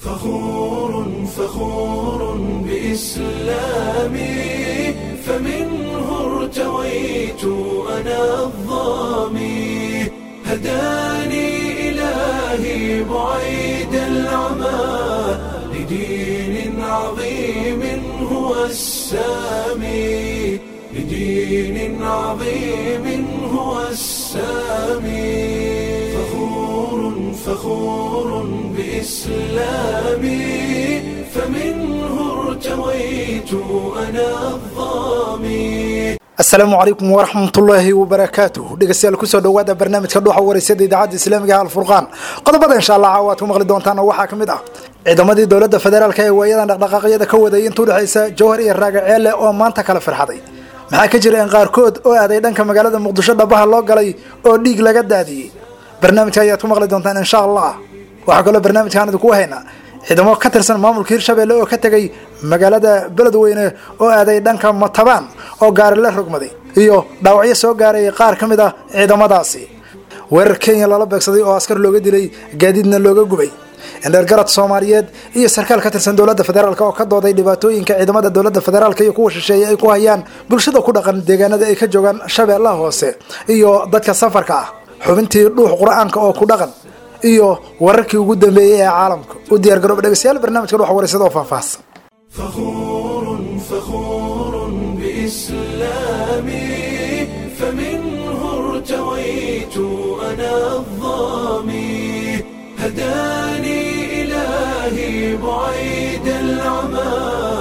فخور بإسلامي فمنه ارتويت أنا الظامي هداني إلهي بعيد العمى لدين عظيم هو السامي لدين عظيم هو السامي فخور بإسلامي فمنه ارتويت أنا الظامي. السلام عليكم ورحمة الله وبركاته. dhegeystayaal ku soo dhawaada barnaamijka dhuuxa wareysada idaacadda Islaamiga ah Al-Furqaan. Qodobada insha Allah caawa ku maqli doontaan waxa kamid ah ciidamadii dawladda federaalka ee waayadan dhaqdhaqaaqyada ka waday intuu dhaxaysa Jowhar iyo Raagaceele oo maanta kala farxaday. maxaa ka jira in qaarkood oo aaday dhanka magaalada Muqdisho dhabaha loo galay oo dhiig laga daadiyay. barnaamijka ayaad ku maqli doontaan insha Allah. waxa kale barnaamijkan ku haynaa ciidamo ka tirsan maamulka Hirshabelle oo ka tagay magaalada Beledweyne oo aaday dhanka Matabaan oo gaari la rogmaday iyo dhaawacyo soo gaaray qaar kamid ah ciidamadaasi. weerar Kenya lala beegsaday oo askar looga dilay gaadiidna looga gubay. indhargarad Soomaaliyeed iyo sarkaal ka tirsan dawladda federaalka oo ka dooday dhibaatooyinka ciidamada dawladda federaalka iyo kuwa shisheeye ay ku hayaan bulshada ku dhaqan deegaanada ay ka joogaan Shabeellaha Hoose iyo dadka safarka ah. xubintii dhuux Quraanka oo ku dhaqan iyo wararkii ugu dambeeyay ee caalamka u diyaar garoob dhageystayaal barnaamijka dhuux wareysada oo faahfaahsan. فخور بإسلامي فمنه ارتويت أنا الظامي هداني إلهي بعيد العمى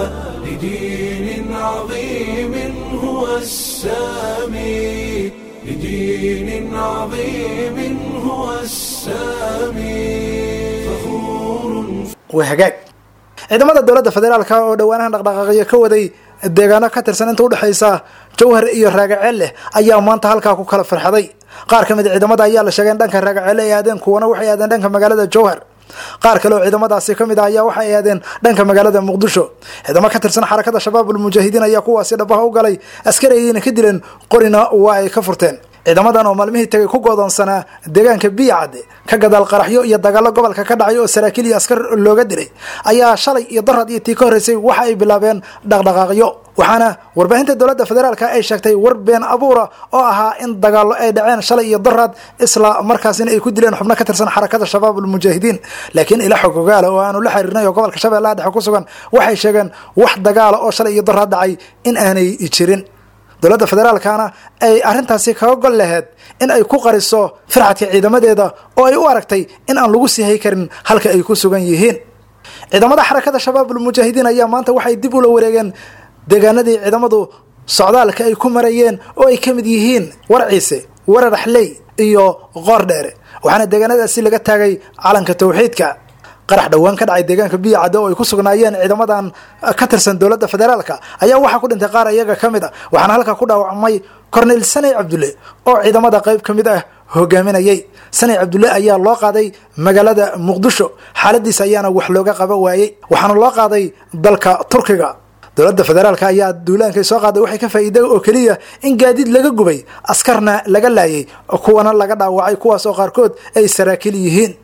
لدين عظيم هو السامي لدين عظيم هو السامي فخور وهجاج ciidamada dawladda federaalka oo dhawaanahan dhaqdhaqaaqyo ka waday deegaano ka tirsan inta u dhaxaysa Jowhar iyo Raagaceele ayaa maanta halka ku kala farxaday. qaar kamid ciidamada ayaa la sheegay dhanka Raagaceele ay aadeen kuwana waxay aadeen dhanka magaalada Jowhar. qaar kale oo ciidamadaasi kamid ah ayaa waxay aadeen dhanka magaalada Muqdisho. ciidamo ka tirsan xarakada Shabaabul Mujaahidiin ayaa kuwaasi dhabaha u galay askariyiin ka dileen qorina waa ay ka furteen. ciidamadan oo maalmihii tagay ku go'doonsanaa deegaanka Biyacade ka gadaal qaraxyo iyo dagaalo gobolka ka dhacay oo saraakiil iyo askar looga dilay ayaa shalay iyo darad iyo tii ka horeysay waxa ay bilaabeen dhaqdhaqaaqyo. waxaana warbaahinta dawladda federaalka ay sheegtay war been abuura oo ahaa in dagaalo ay dhaceen shalay iyo darad isla markaasina ay ku dileen xubno ka tirsan xarakada Shabaabul Mujaahidiin. laakiin ila xogogaal oo aanu la xiriirnay oo gobolka Shabeellaha Dhexe ku sugan waxay sheegeen wax dagaalo oo shalay iyo darad dhacay in aanay jirin. dawladda federaalkana ay arintaasi kaga gol lahayd in ay ku qariso farxadka ciidamadeeda oo ay u aragtay in aan lagu sii hay karin halka ay ku sugan yihiin. ciidamada xarakada Shabaabul Mujaahidiin ayaa maanta waxay dib u la wareegeen deegaanadii ciidamadu socdaalka ay ku marayeen oo ay kamid yihiin Warciise, Wararaxley iyo Qoordheere. waxaana deegaanadaasi laga taagay calanka tawxiidka. qarax dhawaan ka dhacay deegaanka Biyacade oo ay ku sugnaayeen ciidamadan ka tirsan dawladda federaalka ayaa waxa ku dhintay qaar iyaga kamid ah. waxaana halka ku dhaawacmay Cornel Sanay Cabdulle oo ciidamada qayb kamid ah hogaaminayay. Sanay Cabdulle ayaa loo qaaday magaalada Muqdisho xaaladiisa ayaana wax looga qaba waayay waxaana loo qaaday dalka Turkiga. dawladda federaalka ayaa duulaanka soo qaaday waxay ka faa'iiday oo kaliya in gaadiid laga gubay askarna laga laayay kuwana laga dhaawacay kuwaas oo qaarkood ay saraakiil yihiin.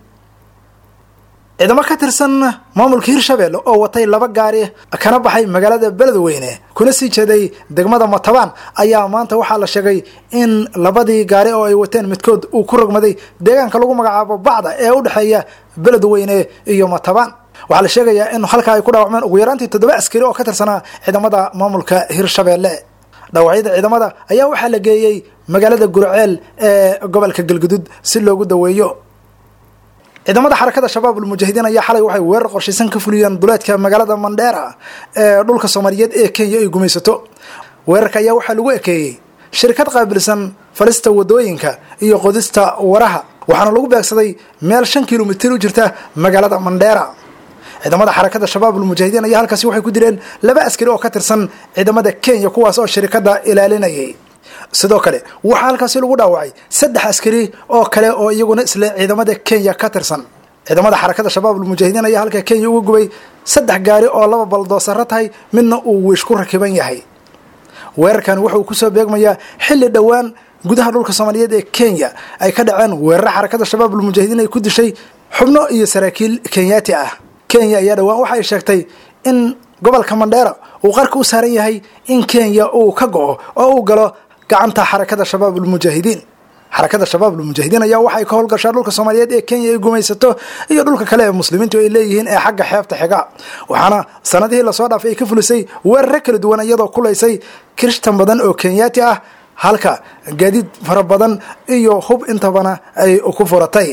ciidamo ka tirsan maamulka Hirshabelle oo watay laba gaari kana baxay magaalada Beledweyne kuna sii jeeday degmada Matabaan ayaa maanta waxaa la sheegay in labadii gaari oo ay wateen midkood uu ku rogmaday deegaanka lagu magacaabo Bacda ee u dhaxeeya Beledweyne iyo Matabaan. waxaa la sheegayaa in halka ay ku dhaawacmeen ugu yaraantii 7 askari oo ka tirsanaa ciidamada maamulka Hirshabelle. dhaawacyada ciidamada ayaa waxaa la geeyay magaalada Gurceel ee gobolka Galgaduud si loogu daweeyo. ciidamada xarakada Shabaabul Mujaahidiin ayaa xalay waxay weerar qorshaysan ka fuliyeen duleedka magaalada Mandheera ee dhulka Soomaaliyeed ee Kenya ay gumaysato. weerarka ayaa waxaa lagu ekeeyay shirkad qaabilsan falista wadooyinka iyo qodista waraha waxaana lagu beegsaday meel 5 kiiloomitir u jirta magaalada Mandheera. ciidamada xarakada Shabaabul Mujaahidiin ayaa halkaasi waxay ku dileen 2 askari oo ka tirsan ciidamada Kenya kuwaas oo shirkadda ilaalinayay. sidoo kale waxa halkaasi lagu dhaawacay 3 askari oo kale oo iyaguna isla ciidamada Kenya ka tirsan. ciidamada xarakada Shabaabul Mujaahidiin ayaa halka Kenya ugu gubay 3 gaari oo 2 baldoosar tahay midna uu wiish ku rakiban yahay. weerarkan wuxuu ku soo beegmayaa xilli dhawaan gudaha dhulka Soomaaliyeed ee Kenya ay ka dhaceen weerar xarakada Shabaabul Mujaahidiin ay ku dishay xubno iyo saraakiil Kenyaati ah. kenya ayaa dhowaan waxay sheegtay in gobolka mandheera uu qarka u saaran yahay in kenya uu ka go'o oo uu galo gacanta xarakada shabaabulmujaahidiin xarakada shabaabulmujaahidiin ayaa waxay ka howlgashaa dhulka soomaaliyeed ee kenya ay gumaysato iyo dhulka kale ee muslimiintu ay leeyihiin ee xagga xeebta xiga waxaana sanadihii lasoo dhaafay ay ka fulisay weeraro kala duwan iyadoo kulaysay kirishtan badan oo kenyaati ah halka gaadiid fara badan iyo hub intabana ay ku furatay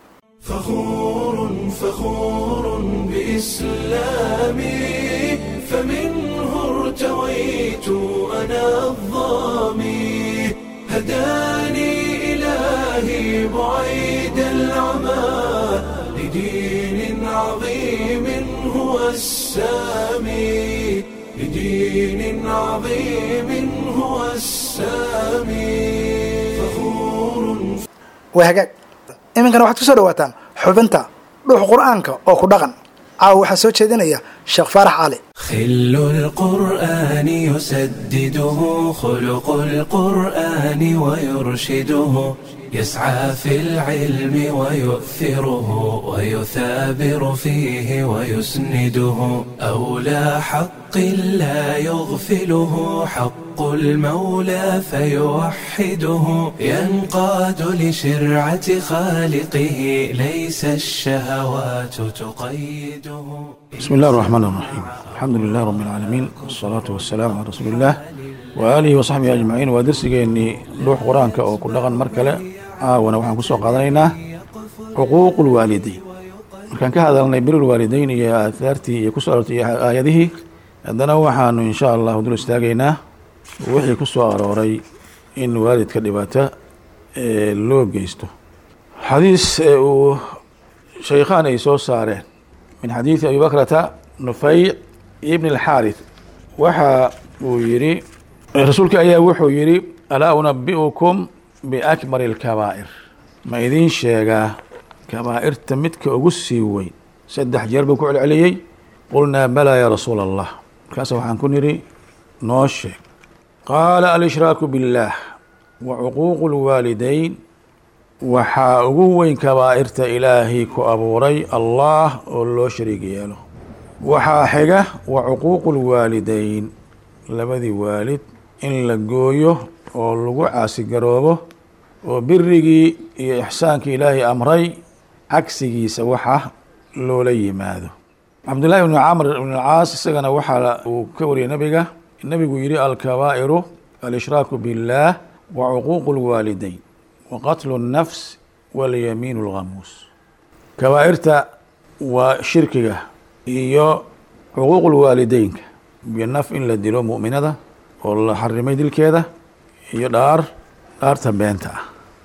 فخور بإسلامي فمنه ارتويت أنا الظامي هداني إلهي بعيد العمى لدين عظيم هو السامي لدين عظيم هو السامي فخور وهجاك iminkana waxaad ku soo dhawaataan xubinta dhuux qur'aanka oo ku dhaqan caawa waxaa soo jeedinaya sheekh faarax cali خل القرآن يسدده خلق القرآن ويرشده يسعى في العلم ويؤثره ويثابر فيه ويسنده أولى حق لا يغفله حق المولى فيوحده ينقاد لشرعة خالقه ليس الشهوات تقيده. بسم الله الرحمن الرحيم. الحمد لله رب العالمين والصلاة والسلام على رسول الله وآله وصحبه أجمعين. ودرسيني روح قرآنك أو كل لغن مركلة وانا waxaan ku soo qaadanaynaa xuquuqul waalidayn markaan ka hadalnay birul waalidayn iyo aathaartii iyo ku soo arortay aayadihii haddana waxaanu insha Allah dul istaagaynaa wixii ku soo arooray in waalidka dhibaato loo geysto xadiis uu shaykhaan ay soo saareen min xadiisi Abi Bakrata Nufay ibn al-Harith waxa uu yiri rasuulka ayaa wuxuu yiri alaa unabbi'ukum بأكبر الكبائر ما إذين شيئا كبائر تمتك أقسي وين سدح جربك علي قلنا بلى يا رسول الله كاسو حنكون يري نوشي قال الإشراك بالله وعقوق الوالدين وحاقوين كبائر إلهي كأبوري الله ولو شريك ياله وحاحقه وعقوق الوالدين لبذي والد إن لقويه oo lagu caasi garoobo oo birrigii iyo ixsaankii ilaahay amray cagsigiisa waxa loola yimaado cabdullaahi ibnu camr ibnu alcaas isagana waxaa uu ka wariyay nabigu yidhi alkabaa'iru alshraaku biاllaah wa cuquuqu lwaalidayn wa qatlu الnafs walyamiin اlghamuus kabaa'irta waa shirkiga iyo cuquuq lwaalideynka binaf in la dilo mu'minada oo la xarimay dilkeeda iyo dhaarta beenta ah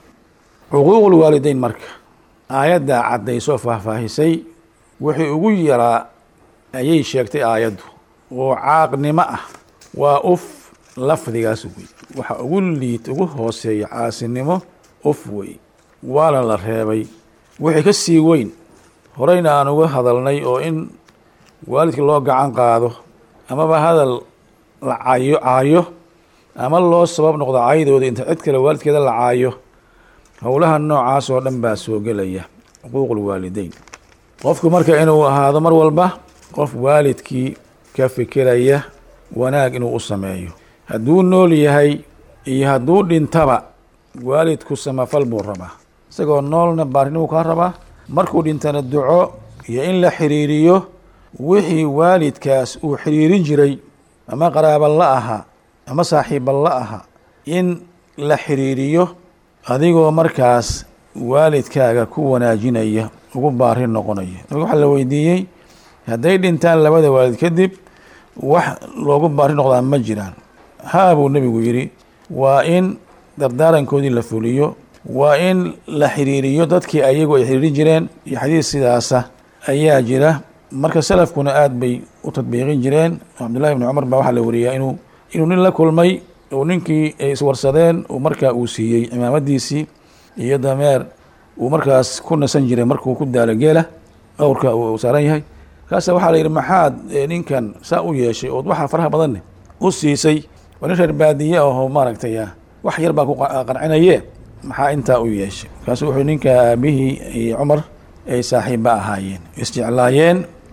xuquuqul waalidayn marka aayadda caddaysoo faahfaahisay wixii ugu yaraa ayay sheegtay aayaddu oo caaqnimo ah waa uf lafdigaas wey waxa ugu hooseeya caasinimo uf wey waana la reebay wixii ka sii weyn horeyna aan uga hadalnay oo in waalidka loo gacan qaado amaba hadal la caayo ama loo sabab noqdo caydooda inta cid kale waalidkeeda la caayo howlaha noocaas oo dhan baa soo gelaya xuquuqul waalidayn qofku marka inuu ahaado mar walba qof waalidkii ka fikiraya wanaag inuu u sameeyo hadduu nool yahay iyo hadduu dhintaba waalidku samafal buu rabaa isagoo noolna baarinimuu kaa rabaa markuu dhintana duco iyo in la xiriiriyo wixii waalidkaas uu xiriirin jiray ama qaraaba la ahaa ama saaxiiba la aha in la xiriiriyo adigoo markaas waalidkaaga ku wanaajinaya ugu baarin noqonaya nabiga waxaa la weydiiyey hadday dhintaan labada waalid kadib wax loogu baarin noqdaa ma jiraan haa buu nebigu yidhi waa in dardaarankoodii la fuliyo waa in la xiriiriyo dadkii ayagu ay xiriirin jireen iyo xadiis sidaasa ayaa jira marka salafkuna aad bay u tadbiiqin jireen cabdullahi ibni cumar baa waxaa la wariyaa inuu nin la kulmay oo ninkii ay iswarsadeen uu markaa uu siiyey cimaamadiisii iyo dameer uu markaas ku nasan jiray markuu ku daalo geela awrka uu saaran yahay kaasa waxaa la yidhi maxaad ninkan saa u yeeshay ood waxaa faraha badanne u siisay waa nin reer baadiye ahoo maaragtay wax yar baa ku qancinaye maxaa intaa u yeeshay markaasu wuxuu ninka aabihii iyo cumar ay saaxiibba ahaayeen isjeclaayeen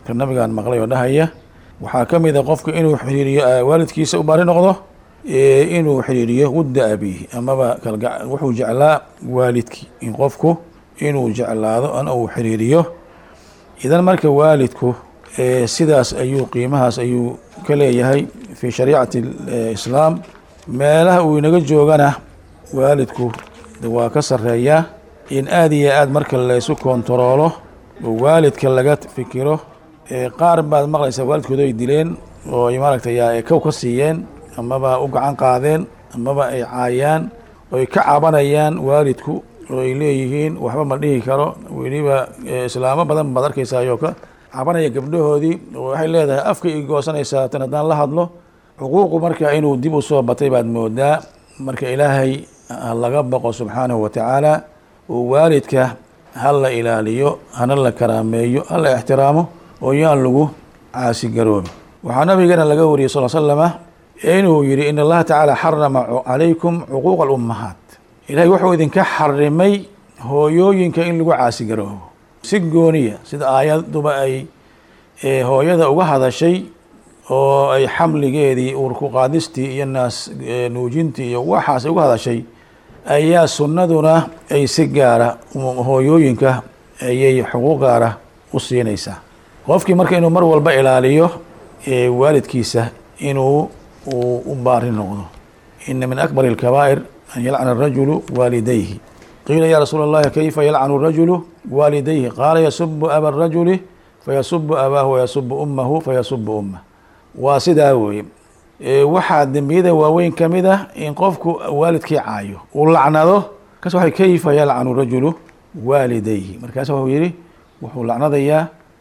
ka nabigaan maqlay oo dhahaya waxaa ka mid a qofka inuu xiriiriyo waalidkiisa u baari noqdo, inuu xiriiriyo wudda abiihi amaba wuxuu jeclaa waalidkii in qofku inuu jeclaado ana uu xiriiriyo. idan marka waalidku sidaas ayuu qiimahaas ayuu ka leeyahay fi shariicati islaam. meelaha uu inaga joogana waalidku waa ka sareeyaa in aad iyo aad marka laysu kontaroolo oo waalidka laga fikiro. qaar baad maqlaysaa waalidkooda ay dileen oo ay maaragtay kow ka siiyeen amaba u gacan qaadeen amaba ay caayaan oo ay ka cabanayaan waalidku oo ay leeyihiin waxba ma dhihi karo. weliba islaamo badan baad arkaysaa ayoo ka cabanaya gabdhahoodii oo waxay leedahay afka i goosanaysaa tan haddaan la hadlo. xuquuqu marka inuu dib u soo batay baad moodaa. marka ilaahay laga baqo subxaanahu watacaala oo waalidka ha la ilaaliyo, hana la karaameeyo, ha la ixtiraamo oo yaan lagu caasi garoobi. waxaa nabigeena laga wariyey sal slama inuu yihi in allaha tacaala xarama calaykum cuquuqa alummahaat. ilahay wuxuu idinka xarimay hooyooyinka in lagu caasi garoobo si gooniya, sida aayaduba ay hooyada uga hadashay oo ay xamligeedii uurku qaadistii iyo naas nuujintii iyo waxaas uga hadashay, ayaa sunnaduna ay si gaara hooyooyinka ayay xuquuq gaara u siinaysaa. qofkii marka inuu mar walba ilaaliyo waalidkiisa inuu u baari noqdo. ina min akbar اlkabaa'ir an yalcana الrajulu waalidayhi. qiila ya rasuula اllahi kayfa yalcanu الrajulu waalidayhi? qaala yasubu aba الrajuli fayasubu abaahu wayasubu umahu fayasubu umah. waa sidaa weeye. waxaa dembiyada waaweyn ka mid ah in qofku waalidkii caayo uu lacnado. kaas waxa kayfa yalcanu rajulu waalidayhi, markaas wuxuu yihi wuxuu lacnadayaa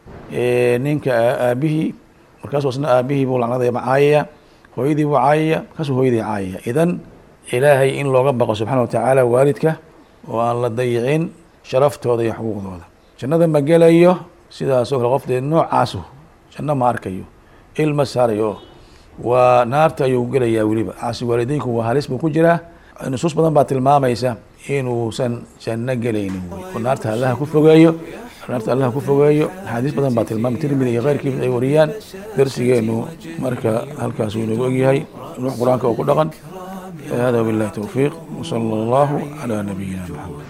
ninka aabihii, markaasuu isna aabihii buu lacnadaya caayaya, hooyadii buu caayaya, markaasuu hooyadii caayaya. idan ilaahay in looga baqo subxaana watacaala waalidka oo aan la dayicin sharaftooda iyo xuquuqdooda. jannada ma gelayo sidaasoo kale qof dee noocaasu janno ma arkayo, ilma saarayo, waa naarta ayuu gelayaa. weliba caasi waalideynku waa halis buu ku jiraa. nusuus badan baa tilmaamaysa inuusan janno gelaynin oo naarta allaha ku fogeeyo, naarta allaha ku fogeeyo. axaadiis badan baa tilmaamay, tirmidi iyo keyrkiis ay wariyaan. darsigeenu marka halkaas uu inoogu egyahay ruux qur-aanka oo ku dhaqan. hada wabillahi towfiiq, wasala allahu calaa nabiyina maxamed.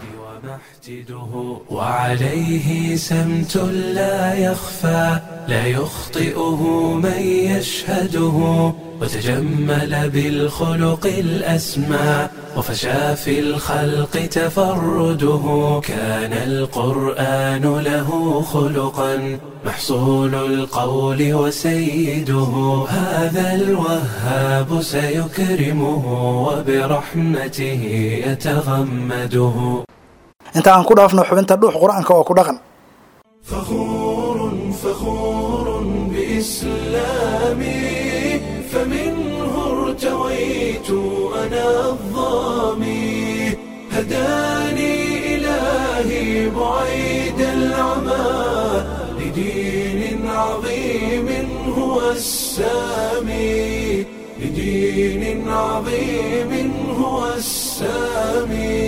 وعليه سمت لا يخفى لا يخطئه من يشهده وتجمل بالخلق الأسمى وفشى في الخلق تفرده كان القرآن له خلقا محصول القول وسيده هذا الوهاب سيكرمه وبرحمته يتغمده. inta aan ku dhaafno xubinta dhuux qur-aanka oo ku dhaqan. فخور بإسلامي فمنه ارتويت أنا الظامي هداني إلهي بعيد العمى لدين عظيم هو السامي لدين عظيم هو السامي.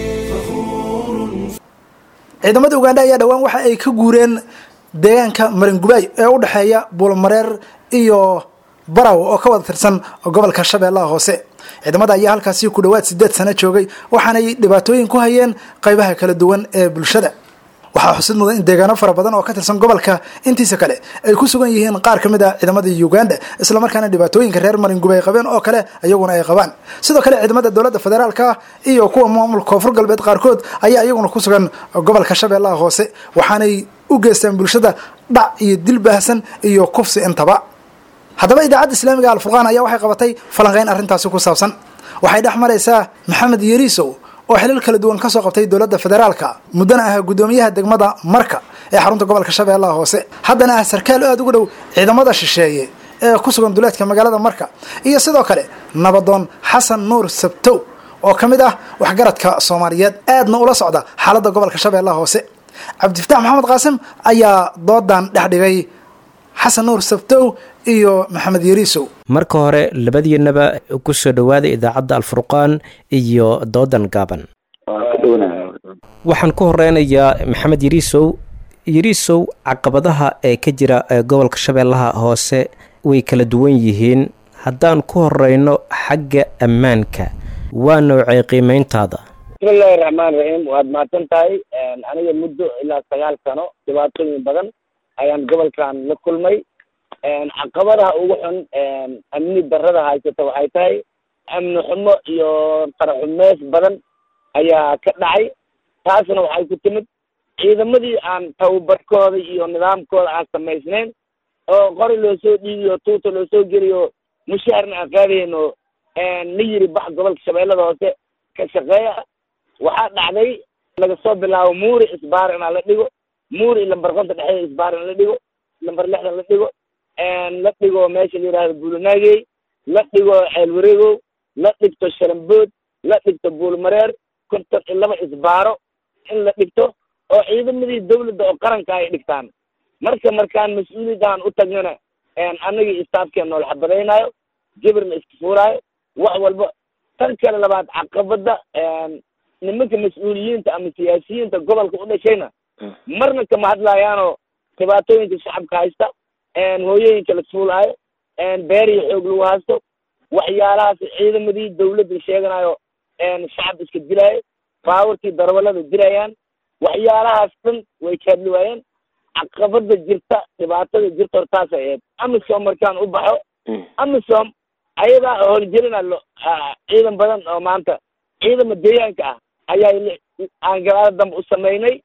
ciidamada Uganda ayaa dhawaan waxa ay ka guureen deegaanka Maringubay ee u dhaxeeya Buulmareer iyo Baraw oo ka wada tirsan gobolka Shabeellaha Hoose. ciidamada ayaa halkaasi ku dhawaad 8 sano joogay waxaana ay dhibaatooyin ku hayeen qaybaha kala duwan ee bulshada. waxaa xusid mudan in deegaano fara badan oo ka tirsan gobolka intiisa kale ay ku sugan yihiin qaar ka mid ah ciidamada Uganda isla markaana dhibaatooyinka reer Maringubay qabeen oo kale ayaguna ay qabaan. sidoo kale ciidamada dawladda federaalka iyo kuwa maamulka Koonfur Galbeed qaarkood ayaa ayaguna ku sugan gobolka Shabeellaha Hoose waxaanay u geystaan bulshada dhac iyo dil baahsan iyo kufsi intaba. haddaba idaacadda Islaamiga Al-Furqaan ayaa waxay qabatay falanqeyn arrintaasi ku saabsan. waxay dhaxmaraysaa Maxamed Yariisow oo xilal kala duwan ka soo qabtay dawladda federaalka mudana ah gudoomiyaha degmada Marka ee xarunta gobolka Shabeellaha Hoose haddana ah sarkaal aad ugu dhow ciidamada shisheeye ee ku sugan duleedka magaalada Marka iyo sidoo kale nabadoon Xasan Nuur Sabtow oo kamid ah waxgaradka Soomaaliyeed aadna ula socda xaaladda gobolka Shabeellaha Hoose. Cabdifataax Maxamed Qaasim ayaa doodan dhexdhigay Xasan Nuur Sabtow iyo Maxamed Yariisow. marka hore labadiinaba ku soo dhawaada idaacadda Al-Furqaan iyo doodan gaaban. waxaan ku horeynayaa Maxamed Yariisow yariisow caqabadaha ee ka jira gobolka shabeellaha hoose way kala duwan yihiin. haddaan ku horeyno xagga ammaanka, waa noocay qiimeyntaada? bismillahi raxmaan raxiim. waad mahadsan tahay. aniga muddo ilaa 9 sano dhibaatooyin badan ayaan gobolkan la kulmay. caqabadaha ugu xun amni darrada haysata waxay tahay amni xumo iyo qaraxumeys badan ayaa ka dhacay. taasna waxay ku timid ciidamadii aan tababarkooda iyo nidaamkooda aan samaysnayn oo qori loo soo dhiibiyo tuuta loo soo geliyo mushaharna aan qaadayno la yiri bax gobolka shabeellada hoose ka shaqeeya. waxaa dhacday laga soo bilaabo muuri isbaar in la dhigo, muuri lambar 5 dhexe isbaar in la dhigo, lambar 6 la dhigo, la dhigo meesha la yiraahdo Buulanaagay, la dhigo Ceelwareego, la dhigto Sharambood, la dhigto Buulmareer, konton iyo 2 isbaaro in la dhigto oo ciidamadii dawladda oo qaranka ay dhigtaan. markaan mas'uuliyadaan u tagnana anagii istaafkeen nool xabadaynayo, jibirna iska fuuraayo, wax walba. tan kale labaad caqabada nimanka mas'uuliyiinta ama siyaasiyiinta gobolka u dhashayna marna kama hadlayaanoo dhibaatooyinka shacabka haysta, hooyooyinka la fuulaayo, beerihi xoog lagu haysto, waxyaalahaas ciidamadii dawladda sheeganayo shacab iska dilaayo, baawarkii darwalada dilayaan, waxyaalahaas dhan way ka hadli waayeen. caqabada jirta, dhibaatada jirta hortaas ay ahayd. amisom markaan u baxo, amisom ayadaa howlgelina ciidan badan oo maanta ciidama deegaanka ah ayaa aan galaada dambe u samaynay.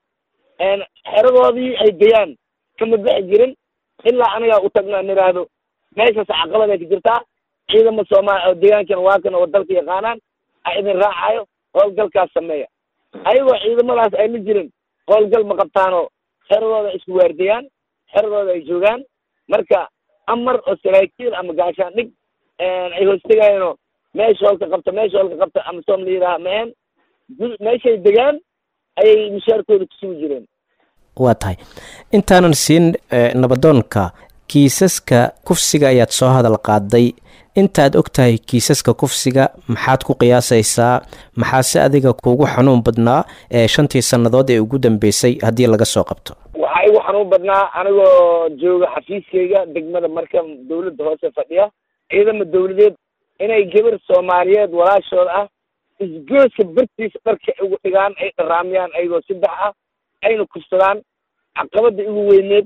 xeradoodii ay gayaan kama bixi jirin ilaa anigaa u tagno aan idhaahdo meeshaas caqabad ay ka jirtaa, ciidama soomaali oo deegaankana waa kan oo dalka yaqaanaan a idin raacayo, howlgalkaas sameeya. ayagoo ciidamadaas ay la jirin howlgal ma qabtaanoo xeradooda isku waardiyaan, xeradooda ay joogaan. marka amar oo saraakiil ama gaashaan dhig ay hoostegayeenoo meesha howlka qabta ama soom la yidhaaha maen meeshay degaan ayay mushaarkooda kusugi jireen. waa tahay, intaanan siin nabadoonka, kiisaska kufsiga ayaad soo hadal qaaday. intaad og tahay kiisaska kufsiga maxaad ku qiyaasaysaa? maxaase adiga kuugu xanuun badnaa 5 sannadood ee ugu dambeysay haddii laga soo qabto? waxaa igu xanuun badnaa anigoo jooga xafiiskayga degmada marka dawladda hoose fadhiya, ciidama dawladeed inay gabar soomaaliyeed walaashooda ah isgooska bartiisa dharka ugu dhigaan, ay dharaamiyaan ayagoo 3 ah, ayna kufsadaan. caqabada igu weyneed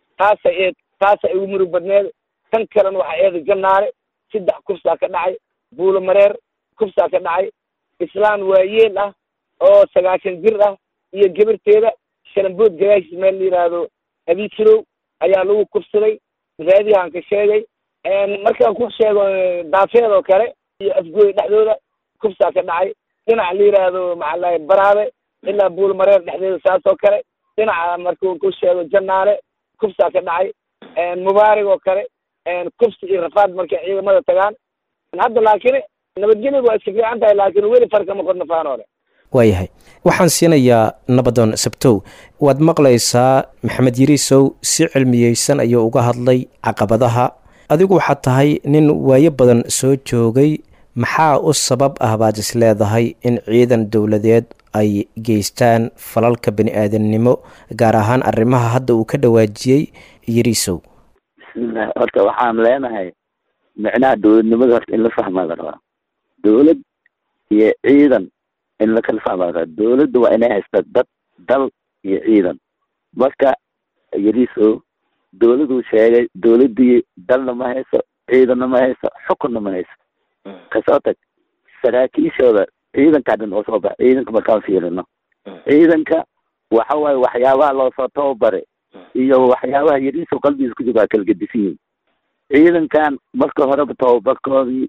taasa igu murug badneed. tan kalena waxaa eeda Jannaale 3 kufsaa ka dhacay, Buulamareer kufsaa ka dhacay, islaan waayeel ah oo 90 jir ah iyo gabarteeda Sharambood gadaashiis meel la yidhaahdo Abiikirow ayaa lagu kufsaday. raadiyahan ka sheegay markaan ku sheego daafeed oo kale iyo afgooy dhexdooda kufsaa ka dhacay. dhinaca la yidhaahdo maxaa Baraabe ilaa Buulamareer dhexdeeda saas oo kale. dhinaca markuu ku sheego Jannaale kufsaa ka dhacay. Mubaarig oo kale kufsi iyo rafaad markay ciidamada tagaan. hadda laakiin nabadgelyadu waa iska fiican tahay, laakiin weli farka ma qodna faanoole. waayahay, waxaan siinayaa nabadoon Sabtow. waad maqlaysaa maxamed yariisow si cilmiyeysan ayuu uga hadlay caqabadaha. adigu waxaad tahay nin waayo badan soo joogay. maxaa u sabab ah baad is leedahay in ciidan dowladeed ay geystaan falalka bani-aadamnimo, gaar ahaan arrimaha hadda uu ka dhawaajiyey yariisow? bismillah. horta waxaan leenahay micnaha dowladnimada horta in la fahmaa la rabaa. dowlad iyo ciidan in la kala fahmaa la rabaa. dowladda waa inay haysta dad, dal iyo ciidan. marka yariisow dowladuu sheegay, dowladdii dalna ma hayso, ciidanna ma hayso, xukunna ma hayso. kasoo tag saraakiishooda ciidankaa dhan oo soo baxa. ciidanka markaan fiirino, ciidanka waxa waaye waxyaabaha loosoo tababaray iyo waxyaabaha yariisow qalbigiisa ku jira waa kala gedisan yihin. ciidankan marka horeba tababarkoodii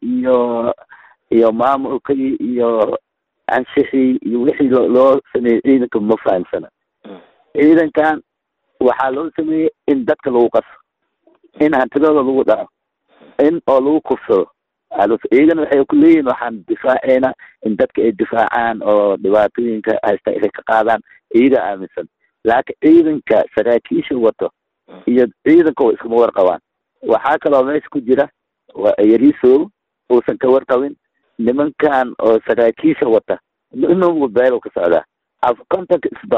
iyo maamulkii iyo anshixii iyo wixii loo sameeyey ciidanka ma fahamsana. ciidankan waxaa loo sameeyey in dadka lagu qaso, in hantidooda lagu dhaco, in oo lagu kufsado. ciidan waxay ku leeyihin waxaan difaaceynaa in dadka ay difaacaan oo dhibaatooyinka haysta ay ka qaadaan, iyaga aaminsan. laakiin ciidanka saraakiisha wato iyo ciidanka oo iskama warqabaan. waxaa kaloo meesha ku jira yariisow uusan ka warqabin nimankan oo saraakiisha wata inuu beelo ka socdaa. 50 isbaaro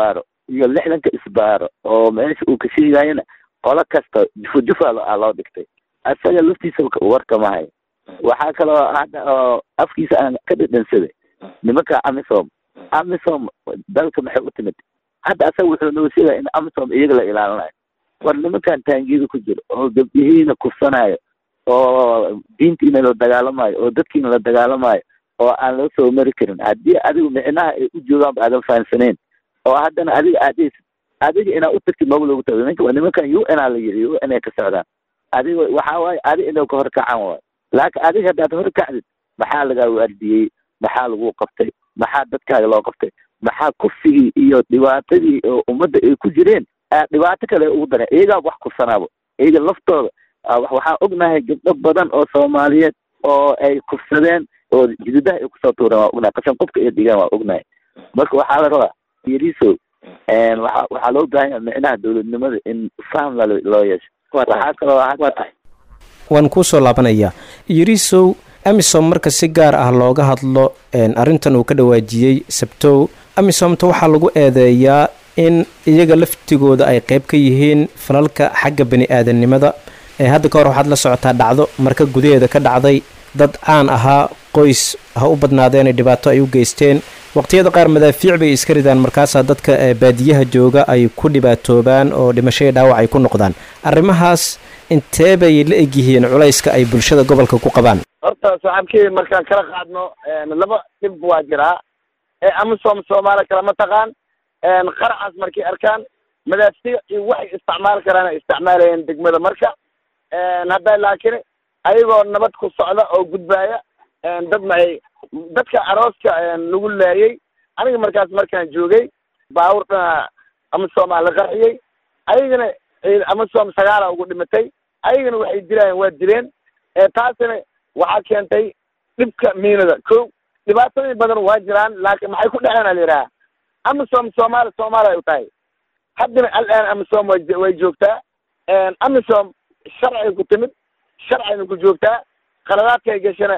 iyo 60 isbaaro oo meesha uu ka sheegayna qolo kasta jufa loo dhigtay asaga laftiisa warka ma hayo waxaa kaloo hadda oo afkiisa aan ka dhadhansaday nimanka amisom dalka maxay u timid hadda asaga wuxuu noo sheegay in amisom iyaga la ilaalinayo war nimankan taangiida ku jiro oo gabdhihiina kufsanayo oo diintiina la dagaalamayo oo dadkiina la dagaalamayo oo aan loo soo mari karin haddii adigu micnaha ay u joogaan aadan fahansaneyn oo haddana adiga inaa u tagtid maba loogu tago nimankan UN la yiri UN ay ka socdaan adiga waxaa waaye adiga inuu ka horkacan waayo laakiin adiga haddaad horkacdid maxaa lagaa waardiyey maxaa lagu qabtay maxaa dadkaaga loo qabtay maxaa kufsigii iyo dhibaatadii oo ummadda ay ku jireen dhibaato kale ugu dareen iyagaa wax kufsanaabo iyaga laftooda waxaan ognahay gabdho badan oo Soomaaliyeed oo ay kufsadeen oo jididaha ay kusoo tuureen waa ognahay qashan qofka ay dhigaan waa ognahay marka waxaa la rabaa Yariso waxaa loo baahan yahay micnaha dowladnimada in faham loo yeesho waxaa kaloo waan kusoo laabanayaa Yariso amisom marka si gaar ah looga hadlo arrintan uu ka dhawaajiyey Sabtow amisomta waxaa lagu eedeeyaa in iyaga laftigooda ay qayb ka yihiin falalka xagga bani'aadanimada hadda ka hor waxaad la socotaa dhacdo marka gudaheeda ka dhacday dad caan ahaa qoys ha u badnaadeen dhibaato ay u geysteen waqtiyada qaar madaafiic bay iska ridaan markaasaa dadka baadiyaha jooga ay ku dhibaatoobaan oo dhimashada dhaawac ay ku noqdaan arrimahaas intee bay la egyihiin culayska ay bulshada gobolka ku qabaan horta saaxiibkii markaan kala qaadno laba dhib waa jiraa amisom Soomaali kala ma taqaan qaraxaas markay arkaan madaafiic iyo waxay isticmaal karaan isticmaalayeen degmada marka hadda laakiin ayagoo nabad ku socda oo gudbaaya dadka arooska lagu laayay aniga markaan joogay baawurna amisom la qarxiyay ayagana amisom 9 ugu dhimatay ayagana waxay dilayeen waa dileen taasina waxaa keentay dhibka miinada dhibaatooyin badan waa jiraan laakiin maxay ku dhaceen aliraa amisom Soomaali ay u tahay haddana al'aan amisom way joogtaa amisom sharci ku timid sharcina ku joogtaa qaladaadka ay gashana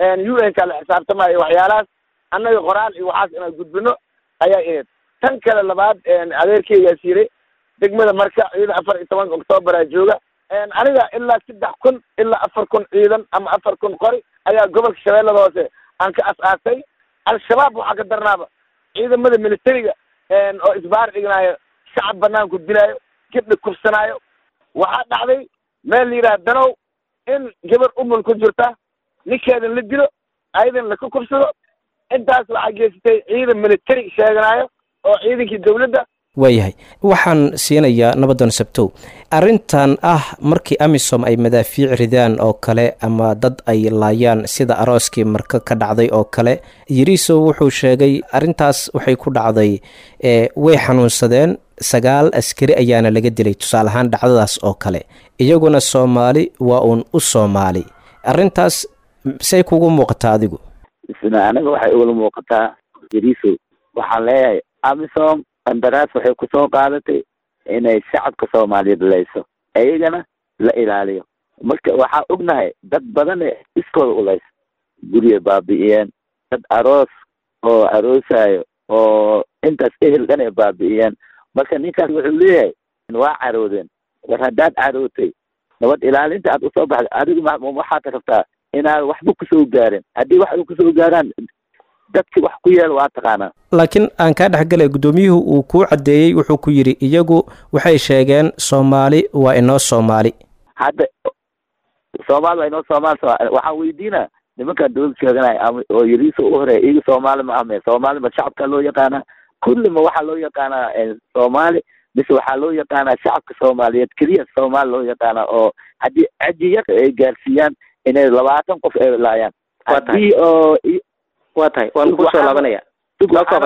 UN ka la xisaabtamayo waxyaalahaas annaga qoraan iyo waxaas inaan gudbino ayaa ahayd tan kale labaad adeerkayga siire degmada marka ciidan 14 Oktoobar ay jooga aniga ilaa 3,000 ilaa 4,000 ciidan ama 4,000 qori ayaa gobolka Shabeellada Hoose aan ka asaasay al-shabaab waxa ka darnaaba ciidamada militariga oo isbaar dhignayo shacab banaanku dilayo gabdha kufsanayo waxaa dhacday meel la yiraahdo danow in gabar umul ku jirta ninkeedan la dilo aydan la ku kufsado intaas waxaa geysatay ciidan militari sheeganayo oo ciidankii dawladda waayahay waxaan siinayaa nabadoon Sabtow arrintan markii amisom ay madaafiic ridaan oo kale ama dad ay laayaan sida arooskii marka ka dhacday oo kale Yariso wuxuu sheegay arrintaas waxay ku dhacday way xanuunsadeen 9 askari ayaana laga dilay tusaale ahaan dhacdadaas oo kale iyaguna Soomaali waa u Soomaali arrintaas say kugu muuqataa adigu anaga waxay ugu muuqataa Yariso waxaan leeyahay amisom andaraas waxay ku soo qaadatay inay shacabka Soomaaliyeed leyso ayagana la ilaaliyo marka waxaa ognahay dad badan iskooda u leyso guriga baabi'iyeen dad aroos oo aroosayo oo intaas ehel dhan ay baabi'iyeen marka ninkaas wuxuu leeyahay waa caroodeen war haddaad carootay nabad ilaalinta aad usoo baxday adigu waxaad rabtaa inaad waxba kusoo gaarin haddii wax kusoo gaaraan dadki wax ku yeel waa taqaanaa laakiin aan ka dhaxgalay gudoomiyuhu uu ku cadeeyay wuxuu ku yiri iyagu waxay sheegeen Soomaali waa inoo Soomaali hadda Soomaali waa inoo Soomaali waxaan weydiinaa nimanka dawladda sheeganay oo Yariso u hore iyaga Soomaali ma ahme Soomaali ma shacabka loo yaqaana kulli ma waxa loo yaqaana Soomaali mise waxaa loo yaqaana shacabka Soomaaliyeed kaliya Soomaali loo yaqaana oo haddii ajiya ay gaarsiiyaan inay 20 qof ay laayaan haddii oo waa tahay waan ku soo laabanaya waxaa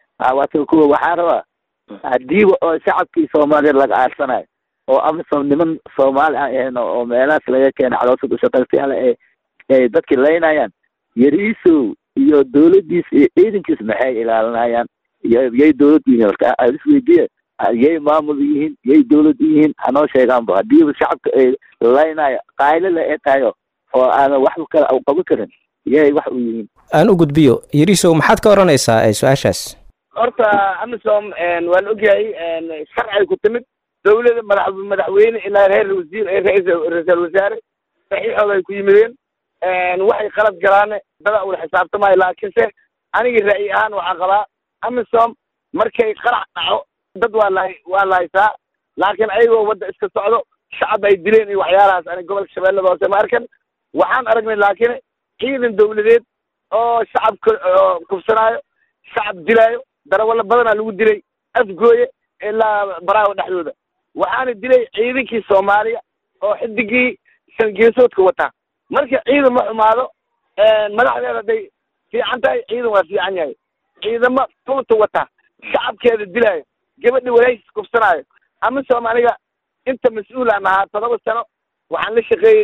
rabaa haddii oo shacabkii Soomaaliyeed laga aarsanayo oo amisom niman Soomaali ah oo meelahaas laga keenay caloosha u shaqaystayaal ay dadkii leynayaan Yariso iyo dawladdiis iyo ciidankiis maxay ilaalinayaan yay dawlad yihiin horta isweydiye yay maamul yihiin yay dawlad yihiin hanoo sheegaanba haddii shacabka ay leynayo qayle la eetayo oo aan wax kale qaban karin yay wax u yihiin aan u gudbiyo Yariso maxaad ka oranaysaa su'aashaas horta amisom waa la ogyahay sharci ku timid dawladda madaxweyne ilaa reer wasiir ra-iisul wasaare saxiixooda ay ku yimideen waxay qalad galaan dada ula xisaabtamayo laakiinse aniga ra'yi ahaan waxaa qabaa amisom markay qarax dhaco dad waa lahaysaa laakiin ayagoo wadda iska socdo shacab ay dileen iyo waxyaalahaas aniga gobolka shabeellada hoose ma arkan waxaan aragnay laakiin ciidan dawladeed oo shacabka kufsanaayo shacab dilaayo darawallo badanaa lagu dilay afgooye ilaa baraawo dhexdooda waxaana dilay ciidankii soomaaliya oo xidigii sangeesoodka wataa marka ciidan ma xumaado madaxdeeda hadday fiican tahay ciidan waa fiican yahay ciidamo tuuta wataa shacabkeeda dilaayo gabadha walaashis kufsanaayo amisom aniga inta mas-uulaan ahaa 7 sano waxaan la shaqeeyey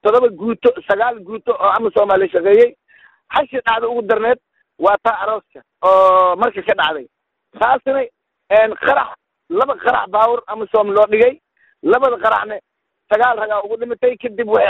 9 guuto oo amisom la shaqeeyey hashi dhacda ugu darneed waa taa arooska oo marka ka dhacday taasina qarax 2 qarax baawur amisom loo dhigay 2 qaraxne 9 ragaa ugu dhimatay kadib way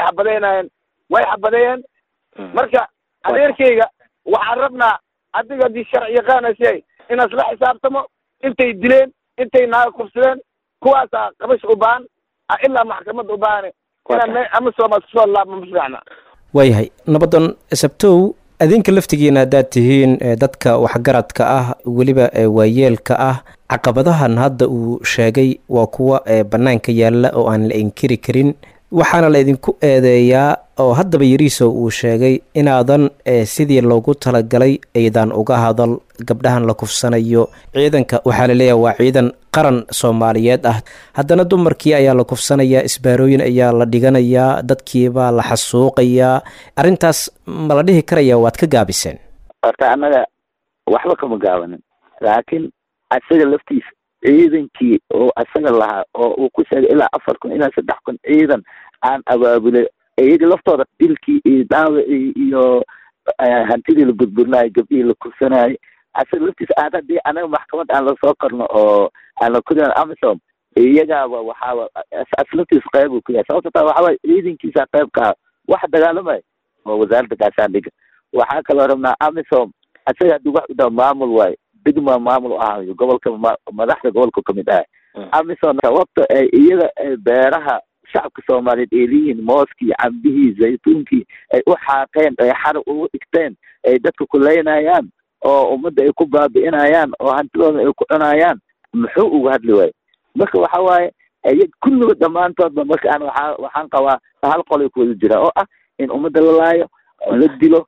xabadeeyeen marka adeerkayga waxaan rabnaa adiga haddii sharci yaqaanasay inaas la xisaabtamo intay dileen intay naaga kufsadeen kuwaasaa qabash u baahan ilaa maxkamad u baahan inaan amisom kusoo laabma ma fiicna waayahay nabadan sabtow adinka laftigiina haddaad tihiin dadka waxgaradka ah weliba waayeelka ah caqabadahan hadda uu sheegay waa kuwa bannaanka yaalla oo aan la inkiri karin waxaana la idinku eedeeyaa oo haddaba yariisow uu sheegay inaadan sidii loogu talagalay aydan uga hadal gabdhahan la kufsanayo ciidanka waxaa la leeyahay waa ciidan qaran soomaaliyeed ah haddana dumarkii ayaa la kufsanayaa isbaarooyin ayaa la dhiganayaa dadkiibaa la xasuuqayaa arrintaas ma la dhihi karaya waad ka gaabiseen horta annaga waxba kama gaabanin laakiin asaga laftiisa ciidankii oo asaga lahaa oo uu ku sheegay ilaa 4 kun ilaa 3 kun ciidan aan abaabulay iyaga laftooda dilkii iyo dhaawacii iyo hantidii la burburinayo gabdhihii la kufsanayo asaga laftiisa aad haddii anaga maxkamad aan lasoo korno oo aan la kudan amisom iyagaaba waxaaba aslaftiisa qayb uu ku yahay sababta taa waxaaway ciidankiisa qaybka wax dagaalamay oo wasaaradda gaashaandhigga waxaa kaloo rabnaa amisom asaga haddii wax u dhaa maamul waayo degma maamul ahayo gobolka madaxda gobolka kamid ah amisom sababta ay iyaga beeraha shacabka soomaaliyeed ay leeyihiin mooskii cambihii zaytuunkii ay u xaaqeen ay xar ugu dhigteen ay dadka ku leynayaan oo ummadda ay ku baabi'inayaan oo hantidooda ay ku cunayaan muxuu uga hadli waayo marka waxa waaye iyag kulliga dhammaantoodba marka aan waxaan qabaa hal qolay ku wada jira oo ah in ummadda la laayo la dilo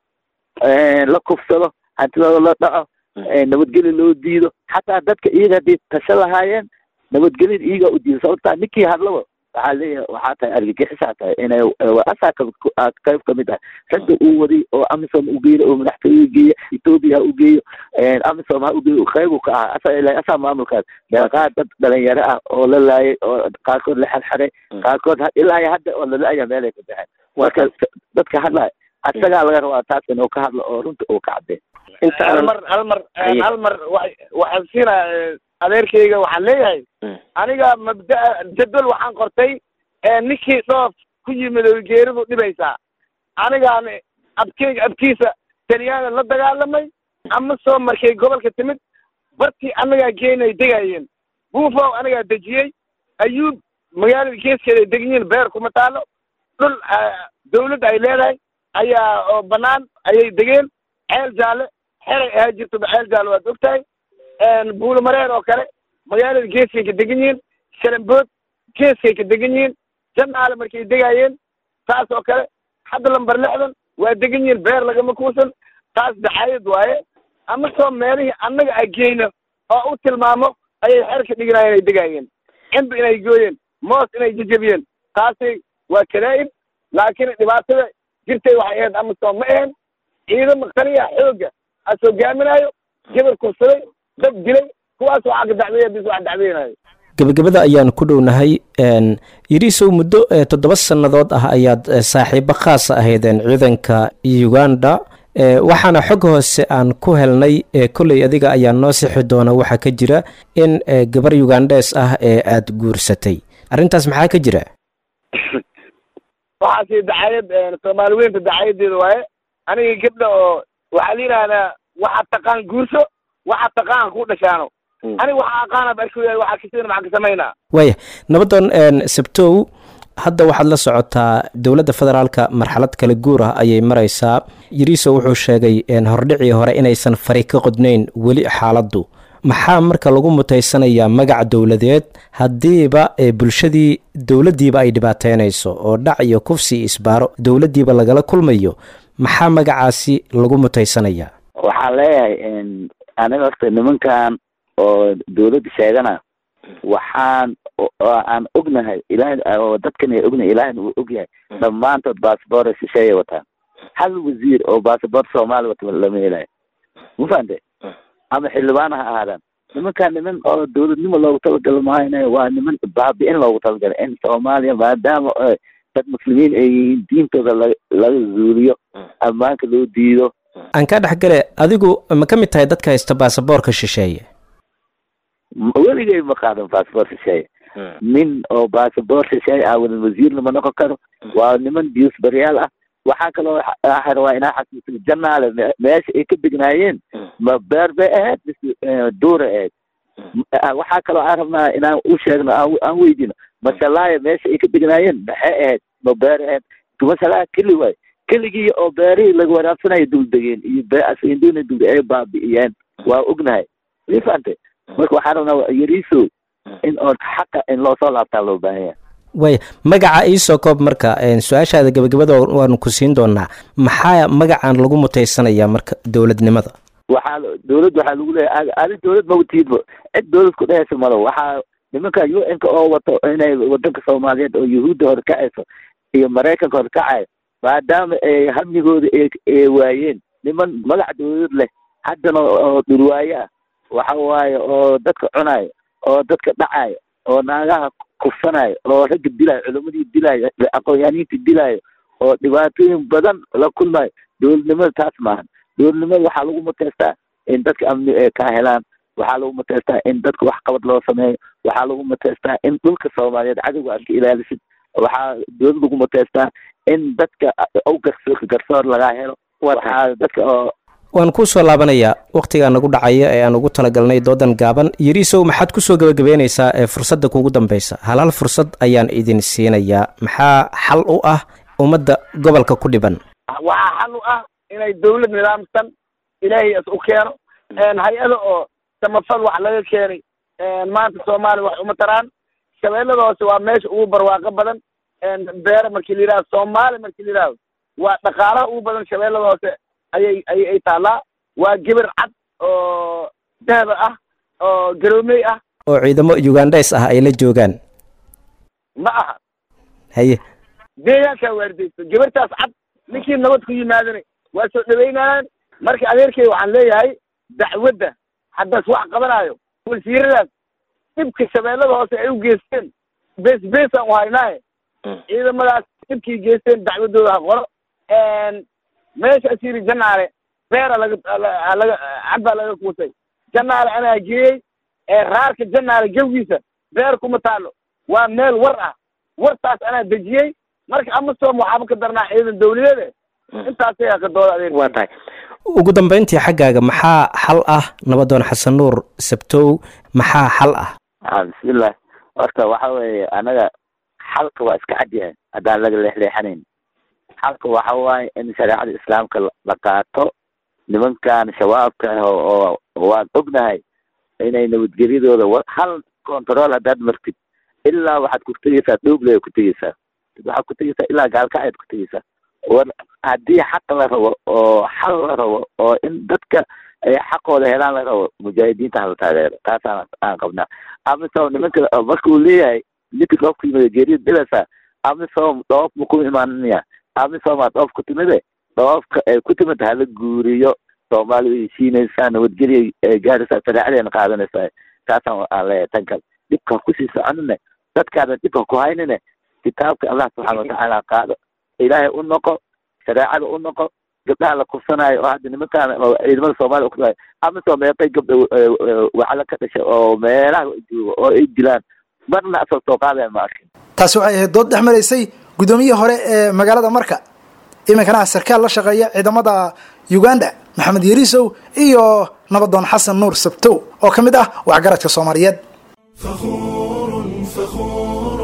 la kufsado hantidooda la dhaco nabadgelyo loo diido xataa dadka iyaga haddii tasho lahaayeen nabadgelyada iyagaa u diido sababtaa ninkii hadlaba waxaa leeyahay waxaa tahay argagixisaa tahay inay asaa qayb kamid ah ragga uu waday oo amisom u geeyo oo madaxtooye geeya etoobiya ha u geeyo amisom ha u geeyo qayb uu ka ahaa asaa maamulkaas meeqaa dad dhalinyaro ah oo la laayay oo qaarkood la xarxaray qaarkood ilaa hadda oo lala-aya meelay ka baxeen marka dadka hadlaya asagaa laga rabaa taas inuu ka hadlo oo runta uu ka caddeey hal mar waxaan siinaa adeerkayga waxaan leeyahay aniga mabdaa jadwal waxaan qortay ninkii dhoof ku yimid oo geeridu dhibaysaa anigaan abkiisa talyaana la dagaalamay amisom markay gobolka timid bartii anagaa geenay degaayeen buufow anigaa dejiyey ayuub magaalada geeskeeda ay degan beer kuma taalo dhul dawladda ay leedahay ayaa oo banaan ayay degeen ceel jaalle xeray ahaa jirtoba ceel jaalle waad ogtahay buulo mareer oo kale magaalada geeskay ka degan yihiin shalambood geeskay ka degan yihiin janaale markay degaayeen taas oo kale hadda lambar 6 waa degan yihiin beer lagama kuusan taas daxaayad waaye amisom meelihii annaga ageyno oo u tilmaamo ayay xerka dhiganaayeen ay degaayeen cimbi inay gooyeen moos inay jajabiyeen taasi waa karaa'ib laakiin dhibaatada jirtay waxay ahayd amisom ma ahayn ciidamo qaliya xooga as hogaaminaayo gabar kufsaday dad dilay kuwaas waxaa ka dacweeya bis wax dacweynayo gabagabada ayaan ku dhownahay yariisow muddo 7 sannadood ah ayaad saaxiibo khaasa ahaydeen ciidanka uganda waxaana xog hoose aan ku helnay kolley adiga ayaa noo sixi doona waxaa ka jira in gabar ugandhees ah ee aada guursatay arrintaas maxaa ka jira waxaasi dacayad soomaali weynta dacayadeeda waaye aniga gabdha oo waxaa la yidhaahdaa waxaad taqaan guurso waxaa taqaana ku dhashaano aniga waxaa aqaana barkuya waxaa kasina maxaan ka samaynaa waaya nabadoon sabtow hadda waxaad la socotaa dowladda federaalka marxalad kala guur ah ayay maraysaa yariiso wuxuu sheegay hordhicii hore inaysan fari ka qodnayn weli xaaladdu maxaa marka lagu mutaysanayaa magaca dowladeed haddiiba bulshadii dowladdiiba ay dhibaateynayso oo dhac iyo kufsi iyo isbaaro dowladdiiba lagala kulmayo maxaa magacaasi lagu mutaysanayaa waxaan leeyahay aniga horta nimankan oo dowladda sheegana waxaan aan ognahay ilaahay oo dadkan ay ognahay ilaahayna uu ogyahay dhammaantood baasboor shisheeye wataan hal wasiir oo baasboor soomaali wata lama helayo ma fahante ama xildhibaan ha ahaadaan nimankaan niman oo dowladnimo loogu talagalo mahayna waa niman baabi'in loogu talagalay in soomaaliya maadaama dad muslimiin ay yihiin diintooda laga zuuliyo ammaanka loo diido aan kaa dhexgale adigu ma ka mid tahay dadka haysta baasaboorka shisheeye weligay ma qaadan baasboor shisheeye nin oo baasboor shisheeye aawadan wasiirna ma noqon karo waa niman diusbaryaal ah waxaa kaloo waa inaa xasuusin janaale meesha ay ka degnaayeen ma beer bay ahayd mise duura ahayd waxaa kaloo aan rabnaa inaan u sheegno aan weydino masalaaya meesha ay ka degnaayeen maxay ahayd ma beer ahayd masalaha keli waay keligii oo beerihii laga waraabsanayo duldegeen iyo beasinduna dul ay baabi'iyeen waa ognahay ma fahantay marka waxaan rabnaa yariiso in oo xaqa in loo soo laabtaa loo baahan yahay waaya magaca iisoo koob marka su-aashaada gabagabada waanu ku siin doonaa maxaa magacan lagu mutaysanayaa marka dowladnimada waxaa dowladda waxaa lagu leeyahay adi dowlad mawtiidba cid dowlad ku dhehaysa malo waxaa nimanka UN-ka oo wato inay wadanka soomaaliyeed oo yuhuudda horkacayso iyo maraykanka horkacayo maadaama ay hamnigooda ay waayeen niman magac dowlad leh haddana oo dhulwaaye ah waxa waaye oo dadka cunayo oo dadka dhacayo oo naagaha kufsanayo oo ragga dilaayo culamadii dilaayo aqoon-yahaniinta dilaayo oo dhibaatooyin badan la kulmayo dowladnimada taas maahan dowladnimada waxaa lagu muteystaa in dadka amni ay ka helaan waxaa lagu muteystaa in dadka wax qabad loo sameeyo waxaa lagu muteystaa in dhulka soomaaliyeed cadowga aad ka ilaalisid waxaa dowlad lagu muteystaa in dadka garsoor lagaa helo waxaa dadka oo waan kuu soo laabanayaa wakhtigaa nagu dhacaya ee aan ugu talagalnay doodan gaaban yariisow maxaad kusoo gabagabeynaysaa ee fursadda kuugu dambaysa hal fursad ayaan idin siinayaa maxaa xal u ah ummadda gobolka ku dhiban waxaa xal u ah inay dawlad nidaamsan ilaahay is u keeno hay-ada oo samafal wax laga keenay maanta soomaaliya wax uma taraan shabeellada hoose waa meesha ugu barwaaqo badan beere markii la yidhahdo soomaaliya markii la yidhahdo waa dhaqaalaha ugu badan shabeellada hoose ayay taallaa waa geber cad oo dahaba ah oo garoomey ah oo ciidamo ugandhes ah ay la joogaan ma aha haye deegaankaa waardeyso gebertaas cad ninkii nabad ku yimaadana waa soo dhaweynayaan marka adeerkay waxaan leeyahay dacwadda haddaas wax qabanaayo wasiiradaas dhibka shabeellada hoose ay u geysteen beesaan u haynaaye ciidamadaas dhibkii geysteen dacwaddooda ha qoro meesha asiri janaale beera cad baa laga kuusay janaale anaa geeyey raarka janaale gawgiisa beer kuma taalo waa meel war ah wartaas anaa dejiyey marka amasom waxaaba ka darnaa ciidan dawladeede intaasay ka dooda adeer waa tahay ugu dambeyntii xaggaaga maxaa xal ah nabadoon xasan nuur sabtow maxaa xal ah bismillah horta waxa weeye anaga xalka waa iska cad yahay haddaan laga leexleexanayn xalka waxa waaye in shareecada islaamka la qaato nimankan shabaabka oo waan ognahay inay nabadgelyadooda hal control haddaad martid ilaa waxaad ku tegeysaa dhooble ku tegeysaa waxaad ku tegeysaa ilaa gaalkacayd ku tegeysaa war haddii xaq la rabo oo xal la rabo oo in dadka ay xaqooda helaan la rabo mujaahidiinta hala taageero taasaan aan qabnaa amisom nimanka marka uu leeyahay ninka dhoofka yimid geeriyad dhilaysaa amisom dhoof ma ku imaanaya amisom aa dhoof ku timide dhoofka ay ku timid hala guuriyo soomaaliya way heshiinaysaa nabadgelya ay gaaraysaa shareecadeena qaadanaysaa taasaan aan leeyahay tan kale dhibka kusii soconine dadkaada dhibka ku haynine kitaabka allah subxaana watacaala qaado ilaahay u noqo shareecada u noqo gabdhaha la kufsanaayo oo hadda nimankaan oo ciidamada soomaaliya ukutaay amisom meeqay gabdha waxala ka dhashay oo meelaha jooga oo ay dilaan marna asoo soo qaadaya ma arkin taasi waxay ahayd dood dhex maraysay guddoomiyihii hore ee magaalada marka iminkana sarkaal la shaqeeya ciidamada uganda maxamed yariisow iyo nabadoon xasan nuur sabtow oo ka mid ah waxgaradka soomaaliyeed. فخور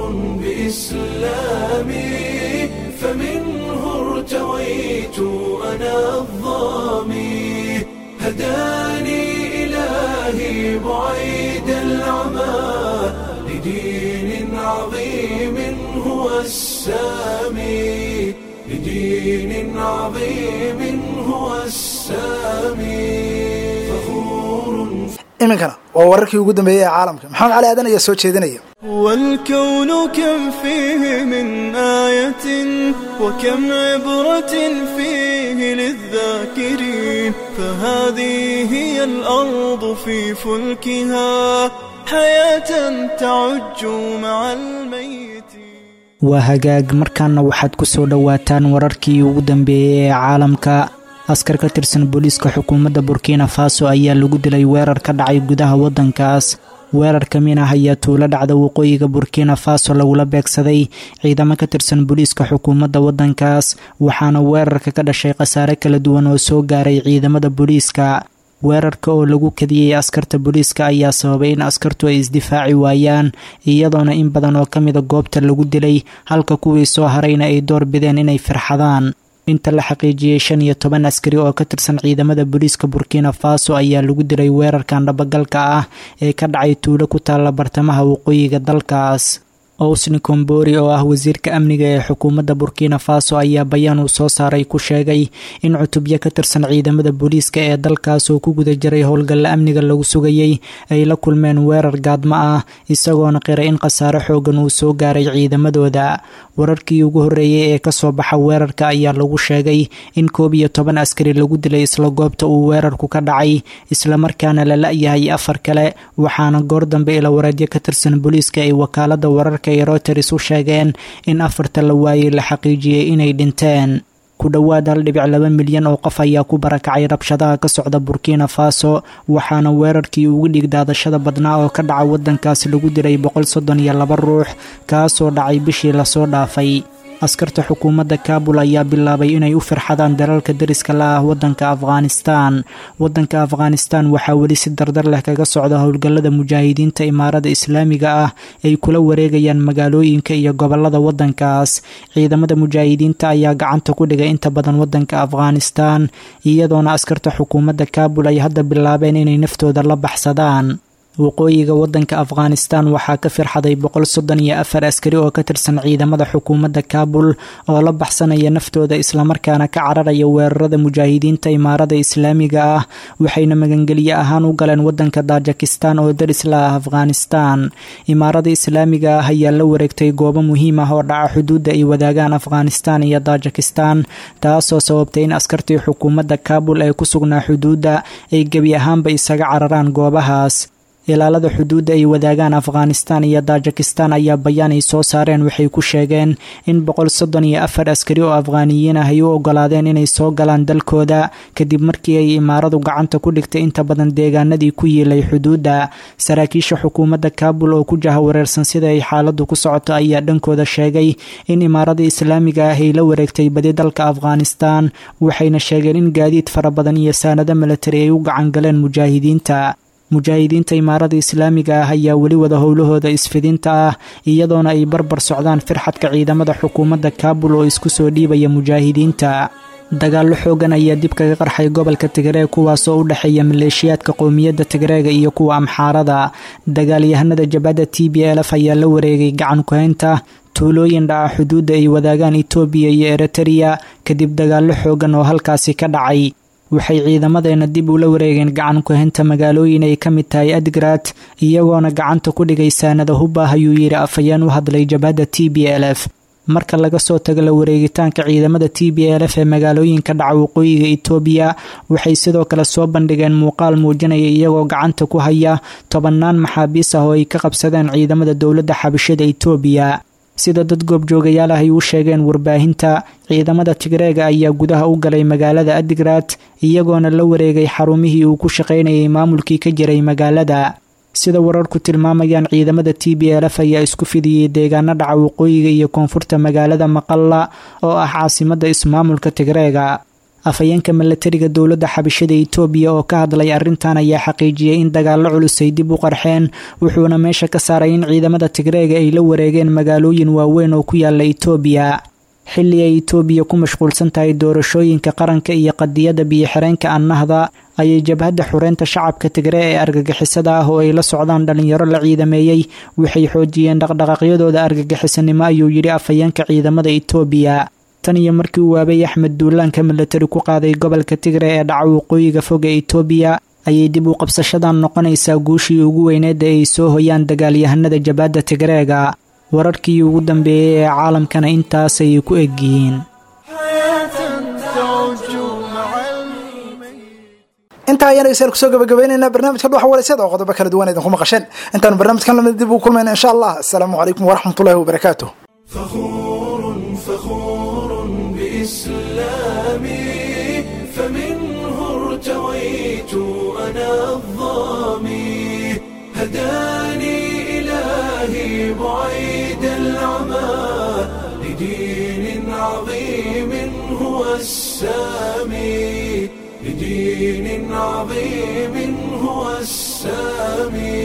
بإسلامي فمنه ارتويت أنا الظامي هداني إلهي بعيد العمى لدين عظيم هو السامي لدين عظيم هو السامي فخور. iminkana waa wararkii ugu dambeeyey ee caalamka. maxamed cali aadan ayaa soo jeedinaya. والكون كم فيه من آية وكم عبرة فيه للذاكرين فهذه هي الأرض في فلكها حياة تعج مع الميت. وهجاج مركان waxaad ku soo dhawaataan wararkii ugu dambeeyay ee caalamka. askar ka tirsan booliiska xukuumadda Burkina Faso ayaa lagu dilay weerar ka dhacay gudaha wadankaas. weerarka mina ayaa tuulo dhacda waqooyiga Burkina Faso lagula beegsaday ciidamo ka tirsan booliiska xukuumadda wadankaas waxaana weerarka ka dhashay khasaare kala duwan oo soo gaaray ciidamada booliiska. weerarka oo lagu kadiyay askarta booliiska ayaa sababay in askartu ay isdifaaci waayaan iyadoona in badan oo kamid ah goobta lagu dilay halka kuwii soo harayna ay door bideen inay firxadaan. inta la xaqiijiyay 15 askari oo ka tirsan ciidamada booliiska Burkina Faso ayaa lagu dilay weerarkan dhabagalka ah ee ka dhacay tuulo ku taala bartamaha waqooyiga dalkaas. Ousni Kombori oo ah wasiirka amniga ee xukuumadda Burkina Faso ayaa bayaan uu soo saaray ku sheegay in cutubyo ka tirsan ciidamada booliiska ee dalkaas oo ku guda jiray howlgalla amniga lagu sugayay ay la kulmeen weerar gaadma ah isagoona qiray in khasaare xoogan uu soo gaaray ciidamadooda. wararkii ugu horeeyay ee ka soo baxa weerarka ayaa lagu sheegay in 11 askari lagu dilay isla goobta uu weerarku ka dhacay isla markaana la la'yahay 4 kale waxaana goor dambe ila wareedyo ka tirsan booliiska ay wakaalada wararka ee Reuters u sheegeen in 4 la waayay la xaqiijiyay inay dhinteen. ku dhawaad 1.2 milyan oo qof ayaa ku barakacay rabshadaha ka socda Burkina Faso waxaana weerarkii ugu dhigdaadashada badnaa oo ka dhacay wadankaas lagu diray 132 ruux kaasoo dhacay bishii la soo dhaafay. askarta xukuumadda Kabul ayaa bilaabay inay u firxadaan dalalka dariska la ah wadanka Afghanistan waxaa weli si dardar leh kaga socda howlgallada mujaahidiinta Imaarada Islaamiga ah ay kula wareegayaan magaalooyinka iyo gobolada wadankaas. ciidamada mujaahidiinta ayaa gacanta ku dhigay inta badan wadanka Afghanistan iyadoona askarta xukuumadda Kabul ay hadda bilaabeen inay naftooda la baxsadaan. waqooyiga wadanka Afghanistan waxaa ka firxaday 134 askari oo ka tirsan ciidamada xukuumadda Kabul oo la baxsanaya naftooda isla markaana ka cararaya weerarada mujaahidiinta Imaarada Islaamiga ah waxayna magangeliye ahaan u galeen wadanka Tajikistan oo daris la ah Afghanistan. Imaarada Islaamiga ah ayaa la wareegtay goobo muhiim ah oo dhaca xuduudda ay wadaagaan Afghanistan iyo Tajikistan taasoo sababtay in askartii xukuumadda Kabul ay ku sugnaa xuduudda ay gebi ahaanba isaga cararaan goobahaas. ilaalada xuduudda ay wadaagaan Afghanistan iyo Tajikistan ayaa bayaan ay soo saareen waxay ku sheegeen in 134 askari oo Afghaaniyiin ah ay u ogolaadeen inay soo galaan dalkooda kadib markii ay imaaradu gacanta ku dhigtay inta badan deegaanadii ku yiilay xuduudda. saraakiisha xukuumadda Kabul oo ku jahawareersan sida ay xaaladdu ku socoto ayaa dhankooda sheegay in Imaarada Islaamiga ah ay la wareegtay badi dalka Afghanistan waxayna sheegeen in gaadiid fara badan iyo saanado militari ay u gacan galeen mujaahidiinta Imaarada Islaamiga ah ayaa weli wada howlahooda isfidinta ah iyadoona ay barbar socdaan firxadka ciidamada xukuumadda Kabul oo isku soo dhiibaya mujaahidiinta. dagaallo xoogan ayaa dib kaga qarxay gobolka Tigray kuwaas oo u dhaxeeya maleeshiyaadka qowmiyadda Tigreega iyo kuwa Amxaarada. dagaalyahanada jabhadda TPLF ayaa la wareegay gacan ku haynta tuulooyin dhaca xuduudda ay wadaagaan Itoobiya iyo Eritrea kadib dagaallo xoogan oo halkaasi ka dhacay. waxay ciidamadeena dib ula wareegeen gacan ku haynta magaalooyin ay ka mid tahay Adigrat iyagoona gacanta ku dhigay saanada hub ah ayuu yiri afayeen u hadlay jabhadda TPLF. marka laga soo tago la wareegitaanka ciidamada TPLF ee magaalooyinka dhaca waqooyiga Itoobiya waxay sidoo kale soo bandhigeen muuqaal muujinaya iyagoo gacanta ku haya 10 maxaabiis ah oo ay ka qabsadeen ciidamada dowladda xabashada Itoobiya. sida dad goobjoogayaal ah ay u sheegeen warbaahinta ciidamada Tigreega ayaa gudaha u galay magaalada Adigrat iyagoona la wareegay xarumihii uu ku shaqeynayay maamulkii ka jiray magaalada. sida wararku tilmaamayaan ciidamada TPLF ayaa isku fidiyay deegaano dhaca waqooyiga iyo koonfurta magaalada Maqalla oo ah caasimadda ismaamulka Tigreega. afhayeenka milatariga dowladda xabashada itoobiya oo ka hadlay arrintan ayaa xaqiijiyey in dagaallo culus ay dib u qarxeen wuxuuna meesha ka saaray in ciidamada tigreega ay la wareegeen magaalooyin waaweyn oo ku yaala itoobiya xilli ay itoobiya ku mashquulsan tahay doorashooyinka qaranka iyo qadiyadda biyo-xireenka annahda ayay jabhadda xureynta shacabka tigree ee argagixisada ah oo ay la socdaan dhalinyaro la ciidameeyey waxay xoojiyeen dhaqdhaqaaqyadooda argagixisanimo ayuu yidhi afhayeenka ciidamada itoobiya tan iyo markii uu aabay axmed duulaanka milatari ku qaaday gobolka tigre ee dhaca waqooyiga fog ee itoobiya ayay dib u qabsashadan noqonaysaa guushii ugu weyneeda ay soo hoyaan dagaalyahanada jabhadda tigreega wararkii ugu dambeeyey ee caalamkana intaasay ku egyihiin intaa ayaan dhegeystayaal kusoo gabagabaynaynaa barnaamijka dhuuxa waraysyada oo qodobo kala duwan idinku maqasheen intaanu barnaamijkan lamid dib ugu kulmayna insha allah asalaamu calaykum waraxmatullaahi wabarakaatuh فخور بإسلامي فمنه ارتويت أنا الظامي هداني إلهي بعيد العمى لدين عظيم هو السامي